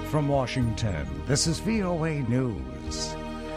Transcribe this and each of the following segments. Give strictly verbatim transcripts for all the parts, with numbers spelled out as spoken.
from Washington, this is V O A News.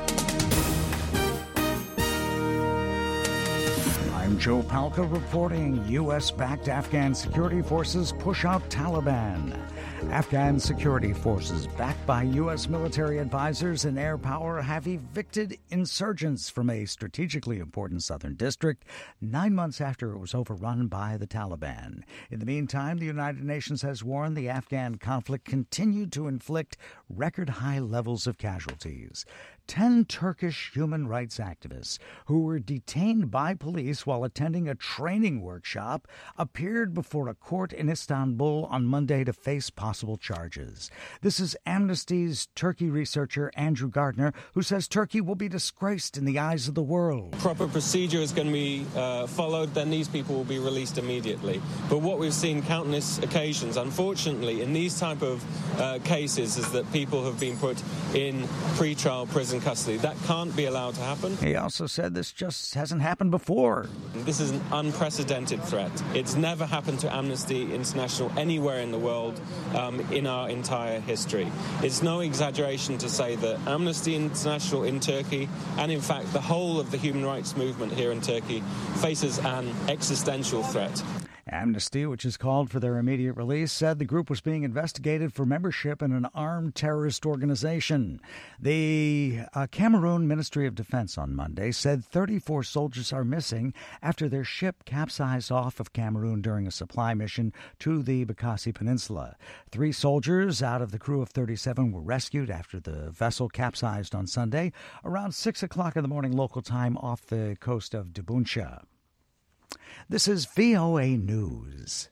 I'm Joe Palca reporting. U S-backed Afghan security forces push out Taliban. Afghan security forces, backed by U S military advisors and air power, have evicted insurgents from a strategically important southern district nine months after it was overrun by the Taliban. In the meantime, the United Nations has warned the Afghan conflict continued to inflict record-high levels of casualties. Ten Turkish human rights activists who were detained by police while attending a training workshop appeared before a court in Istanbul on Monday to face possible charges. This is Amnesty's Turkey researcher Andrew Gardner, who says Turkey will be disgraced in the eyes of the world. Proper procedure is going to be uh, followed, then these people will be released immediately. But what we've seen countless occasions, unfortunately, in these type of uh, cases, is that people have been put in pre-trial prison custody. That can't be allowed to happen. He also said this just hasn't happened before. This is an unprecedented threat. It's never happened to Amnesty International anywhere in the world um, in our entire history. It's no exaggeration to say that Amnesty International in Turkey, and in fact the whole of the human rights movement here in Turkey, faces an existential threat. Amnesty, which has called for their immediate release, said the group was being investigated for membership in an armed terrorist organization. The uh, Cameroon Ministry of Defense on Monday said thirty-four soldiers are missing after their ship capsized off of Cameroon during a supply mission to the Bakassi Peninsula. Three soldiers out of the crew of thirty-seven were rescued after the vessel capsized on Sunday around six o'clock in the morning local time off the coast of Dubuncha. This is V O A News.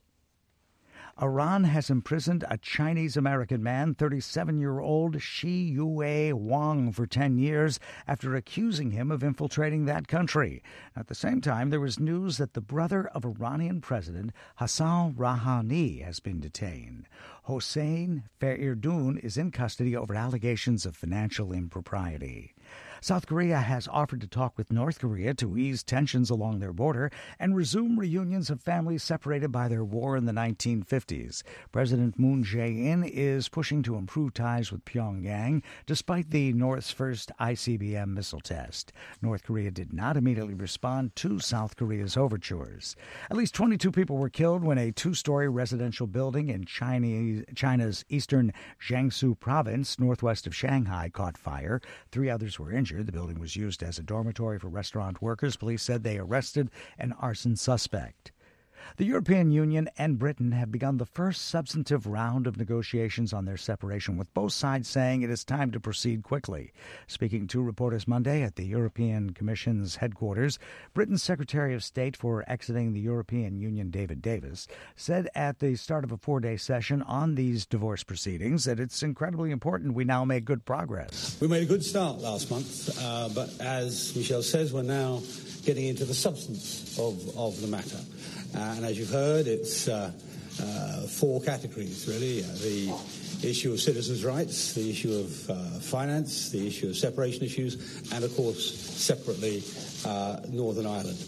Iran has imprisoned a Chinese-American man, thirty-seven-year-old Shi Yue Wang, for ten years after accusing him of infiltrating that country. At the same time, there was news that the brother of Iranian President Hassan Rouhani has been detained. Hossein Feirdun is in custody over allegations of financial impropriety. South Korea has offered to talk with North Korea to ease tensions along their border and resume reunions of families separated by their war in the nineteen fifties. President Moon Jae-in is pushing to improve ties with Pyongyang despite the North's first I C B M missile test. North Korea did not immediately respond to South Korea's overtures. At least twenty-two people were killed when a two-story residential building in Chinese, China's eastern Jiangsu province, northwest of Shanghai, caught fire. Three others were injured. The building was used as a dormitory for restaurant workers. Police said they arrested an arson suspect. The European Union and Britain have begun the first substantive round of negotiations on their separation, with both sides saying it is time to proceed quickly. Speaking to reporters Monday at the European Commission's headquarters, Britain's Secretary of State for exiting the European Union, David Davis, said at the start of a four-day session on these divorce proceedings that it's incredibly important we now make good progress. We made a good start last month, uh, but as Michel says, we're now getting into the substance of, of the matter. Uh, and as you've heard, it's uh, uh, four categories, really. Uh, the issue of citizens' rights, the issue of uh, finance, the issue of separation issues, and, of course, separately, uh, Northern Ireland.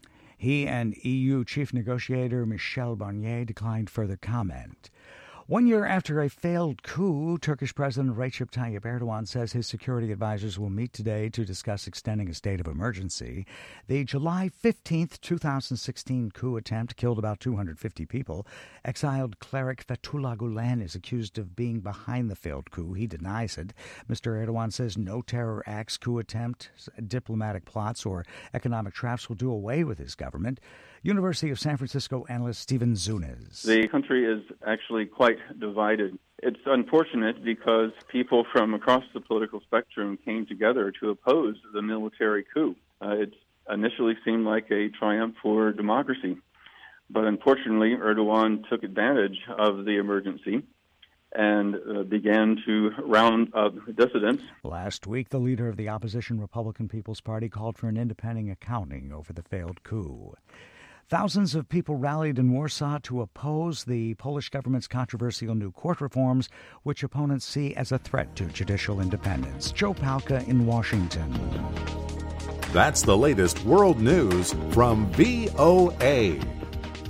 He and E U chief negotiator Michel Barnier declined further comment. One year after a failed coup, Turkish President Recep Tayyip Erdogan says his security advisors will meet today to discuss extending a state of emergency. The July fifteenth, twenty sixteen coup attempt killed about two hundred fifty people. Exiled cleric Fethullah Gulen is accused of being behind the failed coup. He denies it. Mister Erdogan says no terror acts, coup attempt, diplomatic plots, or economic traps will do away with his government. University of San Francisco analyst Stephen Zunes. The country is actually quite divided. It's unfortunate because people from across the political spectrum came together to oppose the military coup. Uh, it initially seemed like a triumph for democracy, but unfortunately Erdogan took advantage of the emergency and uh, began to round up dissidents. Last week, the leader of the opposition Republican People's Party called for an independent accounting over the failed coup. Thousands of people rallied in Warsaw to oppose the Polish government's controversial new court reforms, which opponents see as a threat to judicial independence. Joe Palca in Washington. That's the latest world news from V O A.